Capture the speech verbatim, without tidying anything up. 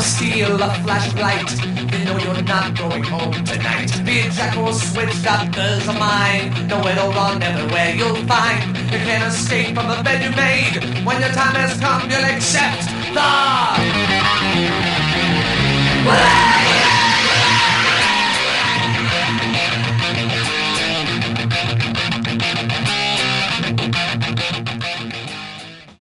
steal a flashlight, you know you're not going home tonight. Be a jack or switch, doctors are mine. Nowhere to run, everywhere you'll find. You can't escape from the bed you made. When your time has come, you'll accept the...